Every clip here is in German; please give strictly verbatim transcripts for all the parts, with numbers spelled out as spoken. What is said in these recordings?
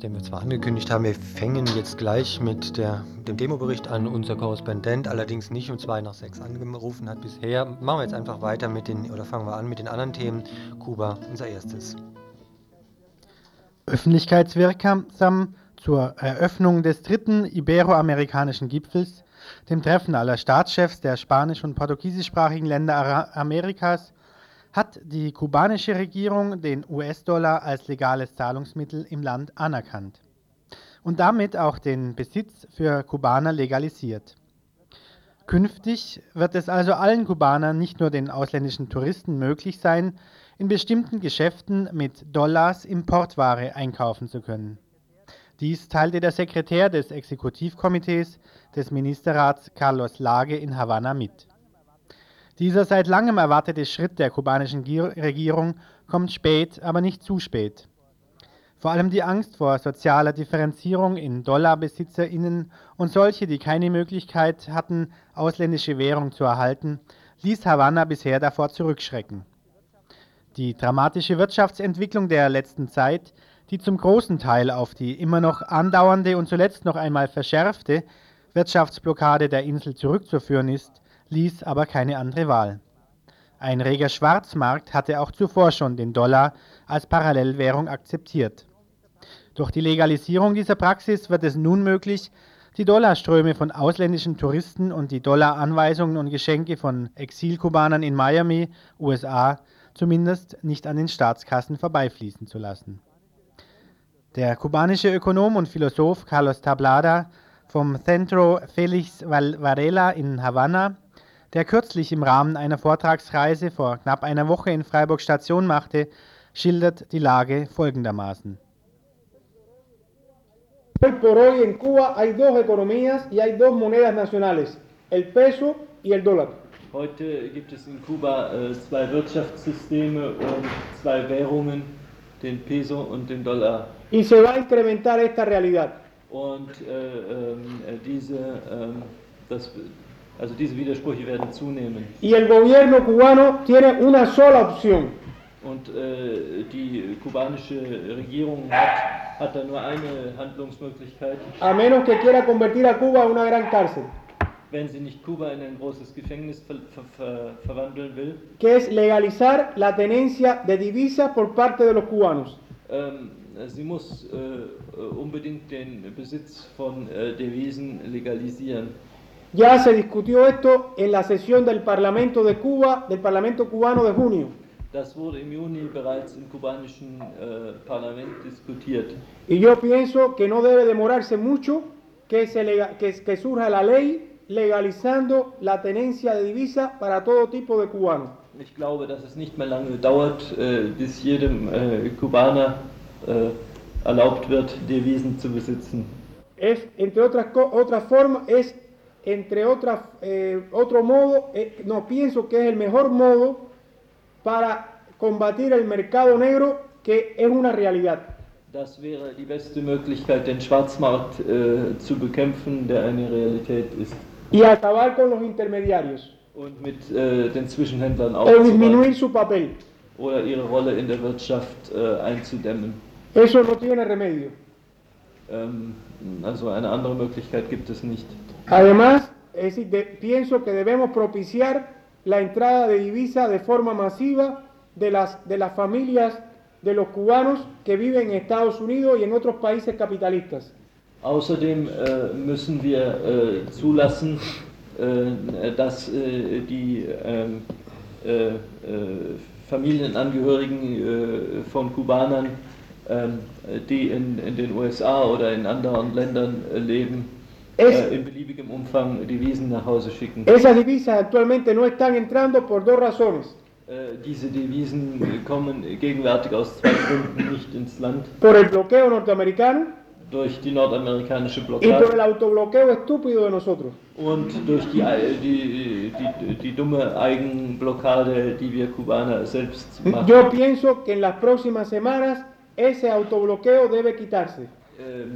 nachdem wir zwar angekündigt haben, wir fängen jetzt gleich mit der, dem Demobericht an, unser Korrespondent allerdings nicht um zwei nach sechs angerufen hat bisher, machen wir jetzt einfach weiter mit den, oder fangen wir an mit den anderen Themen. Kuba, unser erstes. Öffentlichkeitswirksam zur Eröffnung des dritten iberoamerikanischen Gipfels, dem Treffen aller Staatschefs der spanisch- und portugiesischsprachigen Länder Amerikas, hat die kubanische Regierung den U S-Dollar als legales Zahlungsmittel im Land anerkannt und damit auch den Besitz für Kubaner legalisiert. Künftig wird es also allen Kubanern, nicht nur den ausländischen Touristen, möglich sein, in bestimmten Geschäften mit Dollars Importware einkaufen zu können. Dies teilte der Sekretär des Exekutivkomitees des Ministerrats Carlos Lage in Havanna mit. Dieser seit langem erwartete Schritt der kubanischen Regierung kommt spät, aber nicht zu spät. Vor allem die Angst vor sozialer Differenzierung in DollarbesitzerInnen und solche, die keine Möglichkeit hatten, ausländische Währung zu erhalten, ließ Havanna bisher davor zurückschrecken. Die dramatische Wirtschaftsentwicklung der letzten Zeit, die zum großen Teil auf die immer noch andauernde und zuletzt noch einmal verschärfte Wirtschaftsblockade der Insel zurückzuführen ist, ließ aber keine andere Wahl. Ein reger Schwarzmarkt hatte auch zuvor schon den Dollar als Parallelwährung akzeptiert. Durch die Legalisierung dieser Praxis wird es nun möglich, die Dollarströme von ausländischen Touristen und die Dollaranweisungen und Geschenke von Exilkubanern in Miami, U S A, zumindest nicht an den Staatskassen vorbeifließen zu lassen. Der kubanische Ökonom und Philosoph Carlos Tablada vom Centro Félix Varela in Havanna, der kürzlich im Rahmen einer Vortragsreise vor knapp einer Woche in Freiburg Station machte, schildert die Lage folgendermaßen. Hoy por hoy en Cuba hay dos economías y hay dos monedas nacionales, el peso y el dólar. Heute gibt es in Kuba äh, zwei Wirtschaftssysteme und zwei Währungen, den Peso und den Dollar. Y se va a incrementar esta realidad. Und äh, äh, diese, äh, das, also diese Widersprüche werden zunehmen. Y el gobierno cubano tiene una sola opción. Und äh, die kubanische Regierung hat, hat da nur eine Handlungsmöglichkeit. A menos que quiera convertir a Cuba en una gran cárcel. Wenn sie nicht Kuba in ein großes Gefängnis ver ver ver verwandeln will. Que es legalizar la tenencia de divisas por parte de los cubanos. Ähm, sie muss äh, unbedingt den Besitz von äh, Devisen legalisieren. Ya se discutió esto en la sesión del Parlamento de Cuba, del Parlamento cubano de junio. Das wurde im Juni bereits im kubanischen äh, Parlament diskutiert. Y yo pienso que no debe demorarse mucho que, se lega, que, que surja la ley legalizando la tenencia de divisas para todo tipo de cubanos. Ich glaube, dass es nicht mehr lange dauert, äh, bis jedem äh, Kubaner äh, erlaubt wird, Devisen zu besitzen. Es, entre otras, otras formas, es entre otras, eh, otro modo, eh, no pienso que es el mejor modo para combatir el mercado negro, que es una realidad. Das wäre die beste Möglichkeit, den Schwarzmarkt äh, zu bekämpfen, der eine Realität ist. Y acabar con los intermediarios. Und mit äh, den Zwischenhändlern O disminuir su papel. Oder ihre Rolle in der Wirtschaft äh, einzudämmen. Eso no tiene remedio. Ähm, also eine andere Möglichkeit gibt es nicht. Además, es decir, de, pienso que debemos propiciar la entrada de divisas de forma masiva de las, de las familias de los cubanos que viven en Estados Unidos y en otros países capitalistas. Außerdem äh, müssen wir äh, zulassen, äh, dass äh, die äh, äh, Familienangehörigen äh, von Kubanern, äh, die in, in den U S A oder in anderen Ländern äh, leben, äh, in beliebigem Umfang Devisen nach Hause schicken. Esas divisas actualmente no están entrando por dos razones. Äh, diese Devisen kommen gegenwärtig aus zwei Gründen nicht ins Land. Por el bloqueo norteamericano. Durch die nordamerikanische Y Blockade. por el autobloqueo estúpido de nosotros. Und durch die, die, die, die dumme Eigenblockade, die wir Kubaner selbst machen. Yo pienso que en las próximas semanas ese autobloqueo debe quitarse. Ähm,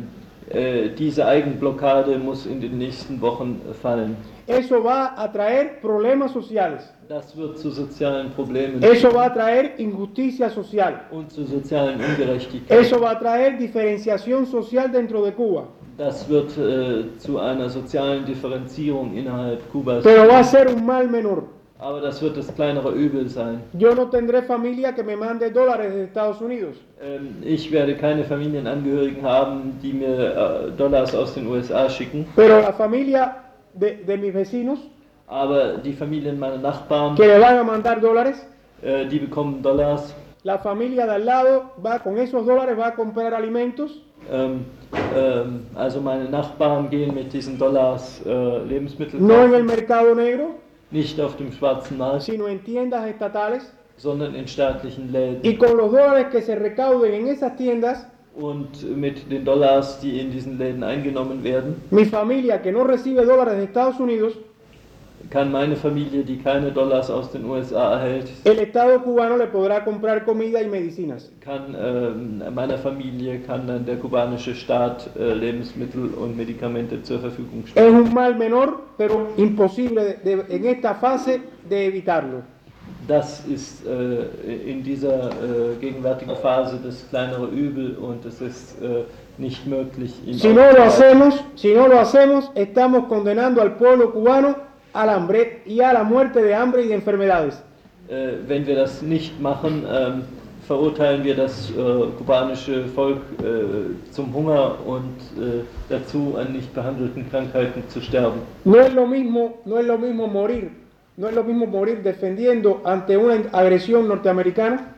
Äh, diese Eigenblockade muss in den nächsten Wochen fallen. Eso va a traer problemas sociales. Das wird zu sozialen Problemen Eso va a traer injusticia social. und zu sozialen Ungerechtigkeiten. Eso va a traer diferenciación social dentro de Cuba. Das wird äh, zu einer sozialen Differenzierung innerhalb Kubas. Pero va a ser un mal menor. Aber das wird das kleinere Übel sein. Yo no tendré familia que me mande dólares de Estados Unidos. Ähm, ich werde keine Familienangehörigen haben, die mir äh, Dollars aus den U S A schicken. Pero la familia de, de mis vecinos Aber die Familien meiner Nachbarn, que le van a mandar dólares, äh, die bekommen Dollars. la familia de al lado va con esos dólares va a comprar alimentos. Ähm, ähm, also meine Nachbarn gehen mit diesen Dollars äh, Lebensmittel No en el kaufen. mercado negro, Nicht auf dem schwarzen Markt, sino en tiendas estatales. sondern in staatlichen Läden. Y con los dólares que se recauden en esas tiendas, Und mit den Dollars, die in diesen Läden eingenommen werden, mi familia que no recibe dólares de Estados Unidos, kann meine Familie, die keine Dollars aus den U S A erhält, el Estado cubano le podrá comprar comida y medicinas. kann äh, meiner Familie kann dann der kubanische Staat äh, Lebensmittel und Medikamente zur Verfügung Es stellen. un mal menor, pero imposible de- de- en esta fase de evitarlo. Das ist äh, in dieser äh, gegenwärtigen Phase das kleinere Übel und es ist äh, nicht möglich, ihn Si no lo aufzuhalten. hacemos, si no lo hacemos, estamos condenando al pueblo cubano al hambre y a la muerte de hambre y de enfermedades. Äh, wenn wir das nicht machen, ähm, verurteilen wir das äh, kubanische Volk äh, zum Hunger und äh, dazu, an nicht behandelten Krankheiten zu sterben. No es lo mismo, no es lo mismo morir, no es lo mismo morir defendiendo ante una agresión norteamericana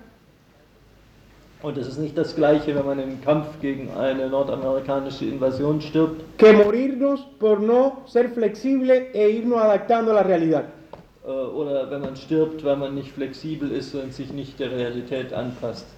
Und es ist nicht das Gleiche, wenn man im Kampf gegen eine nordamerikanische Invasion stirbt, que morirnos por no ser flexible e irnos adaptando a la realidad. äh, oder wenn man stirbt, weil man nicht flexibel ist und sich nicht der Realität anpasst.